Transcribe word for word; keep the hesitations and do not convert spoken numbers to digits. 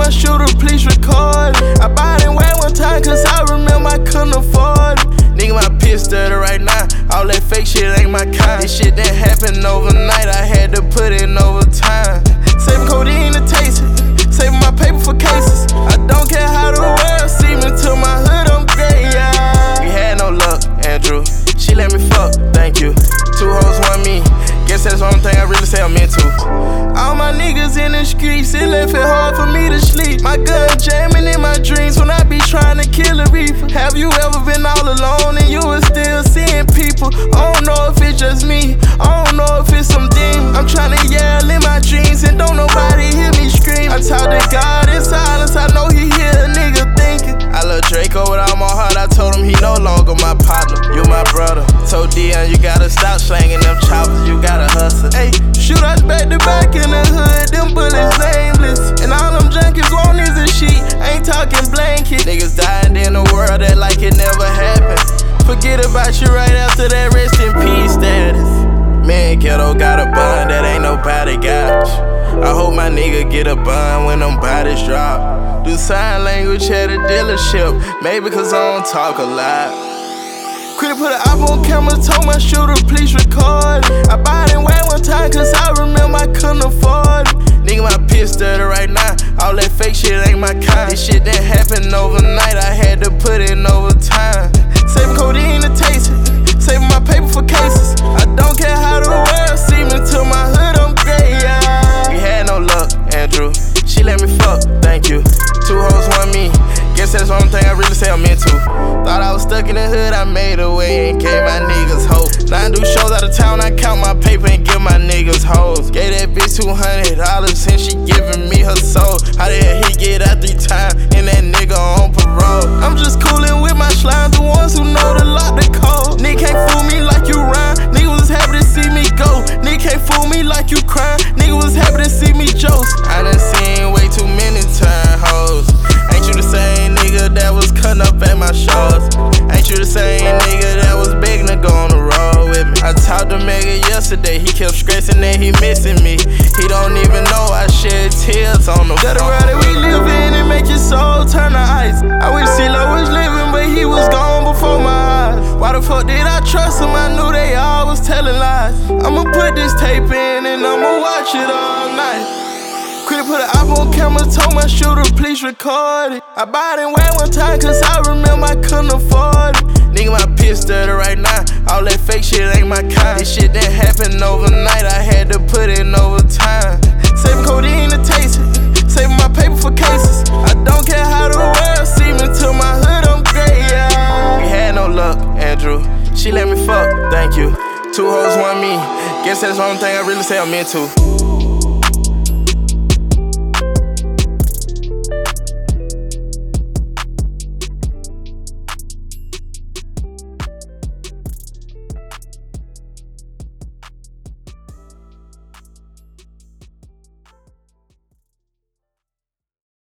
my shooter, please record it. I bought it way one time, cause I remember I couldn't afford it. Nigga, my piss dirty right now. All that fake shit ain't my kind. This shit didn't happen overnight, I had to put in overtime. Saving codeine to taste it, saving my paper for cases. I don't care how the world see me, to my hood I'm great, yeah. You had no luck, Andrew. She let me fuck, thank you. Two hoes, one me. Guess that's the only thing I really say I'm into. All my niggas in the streets, it left it hard for me to sleep. My gun jamming in my dreams when I be trying to kill a reaper. Have you ever been all alone and you were still seeing people? I don't know if it's just me, I don't know if it's some demon. I'm trying to yell in my dreams and don't nobody hear me scream. I talk to God in silence, I know he hear a nigga thinking. I love Draco with all my heart, I told him he no longer my partner. You my brother. Told Dion you gotta stop slanging them choppers, you gotta hustle. Hey, shoot us back to back in the hood, them bullets nameless. And all them junkies want is a sheet, ain't talking blanket. Niggas dying in the world that like it never happened. Forget about you right after that rest in peace status. Man, ghetto got a bun that ain't nobody got you. I hope my nigga get a bun when them bodies drop. Do sign language at a dealership, maybe cause I don't talk a lot. Quit put an op on camera, told my shooter, please record it. I bought it way one time, cause I remember I couldn't afford it. Nigga, my piss dirty right now. All that fake shit ain't my kind. This shit didn't happen overnight, I had to put in overtime. Saving codeine to taste it, saving my paper for cases. I don't care how the world see me, to my hood I'm great, yeah. You had no luck, Andrew. She let me fuck, thank you. Two hoes, one me. Guess that's the only thing I really say I'm into. Thought I was stuck in the hood, I made a way and gave my niggas hope. Now I do shows out of town, I count my paper and give my niggas hoes. Gave that bitch two hundred dollars and she giving me her soul. How the hell he get out three times and that nigga on parole? I'm just coolin' with my slimes, the ones who know to lock the code. Nigga can't fool me like you rhyme, nigga was happy to see me go. Nigga can't fool me like you crying, nigga was happy to see me joke. I done seen way too many time hoes. Ain't you the same nigga that was cutting up at my shows? Ain't you the same nigga that was begging to go on the road with me? I talked to Mega yesterday, he kept stressing that he missing me. He don't even know I shed tears on him. The world that we live in, it make your soul turn to ice. I wish C-Lo was living, but he was gone before my eyes. Why the fuck did I trust him? I knew they all was telling lies. I'ma put this tape in and I'ma watch it all night. Quit put an op on camera, told my shooter, please record it. I bought it way one time, cause I remember I couldn't afford it. Nigga, my piss dirty right now. All that fake shit ain't my kind. This shit didn't happen overnight, I had to put in overtime. Saving codeine to taste it, saving my paper for cases. I don't care how the world see me, to my hood I'm great, yeah. You had no luck, Andrew. She let me fuck, thank you. Two hoes, one me. Guess that's the only thing I really say I'm into.